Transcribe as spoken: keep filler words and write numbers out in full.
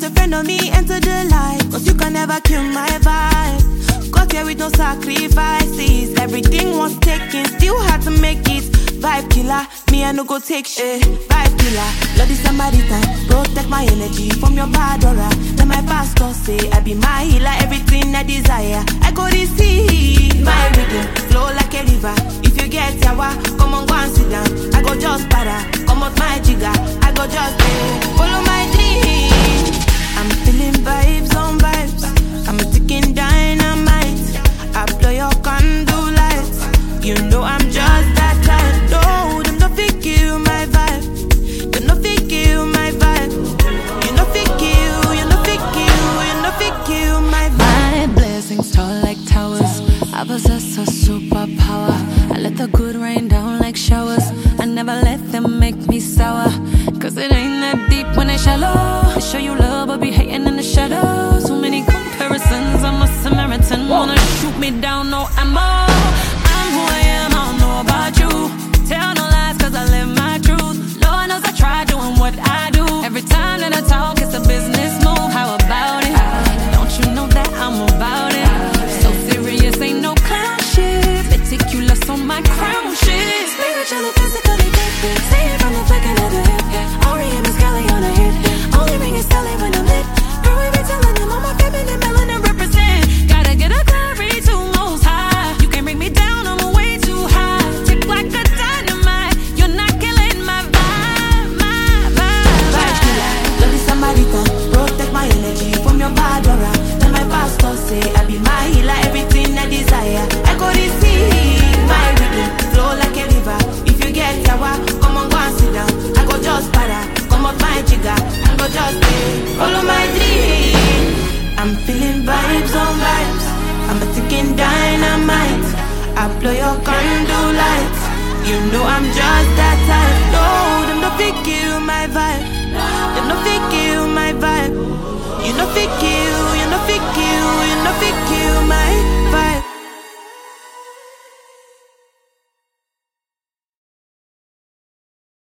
a friend of me enter the light, cause you can never kill my vibe. Got here with no sacrifices. Everything was taken, still had to make it. Vibe killer, me I no go take shit. Vibe killer, love is somebody time. Protect my energy from your bad aura. Then my pastor say I be my healer, everything I desire I go receive. My rhythm flow like a river. If you get yawa, come on go and sit down. I go just para, come out my jigger. I go just eh, follow my dream. I'm feeling vibes on vibes. I'm a ticking dynamite. I blow your candle lights. You know I'm just that type. No, them no fit kill my vibe. Them no fit kill my vibe. You no fit kill, you no fit kill, you no fit kill my vibe. My blessings tall like towers. I possess a superpower. I let the good rain down like showers. I never let them make me sour. Cause it ain't that deep when they shallow. They show you love but be hating in the shadows. Too many comparisons, I'm a Samaritan. Wanna shoot me down, no ammo. I'm who I am, I don't know about you. Tell no lies cause I live my truth. Lord knows I try doing what I do. Every time that I talk it's a business move. How about it? Don't you know that I'm about it? So serious, ain't no clown shit. Meticulous on my crown shit. Spiritually, physically gifted. See it from the flicking of the hip. R E M is Kelly on a hit. Only ring is Sally when I'm lit. Girl, we be telling them all my feminine melanin represent. Gotta get a glory to most high. You can't bring me down, I'm way too high. Tick like a dynamite. You're not killing my vibe, my vibe. Vibe killer, love is somebody time. Protect my energy from your bad aura. Then my pastor say I be my healer, everything I desire I go receive. My rhythm flow like a river. If you get yawa, come on go and sit down. I go just para, come up my jigger. I go just eh, follow my dream. I'm feeling vibes on vibes. I'm a ticking dynamite. I blow your candle lights. You know I'm just that type. No, them no fit kill my vibe. Them no fit kill my vibe. You no fit kill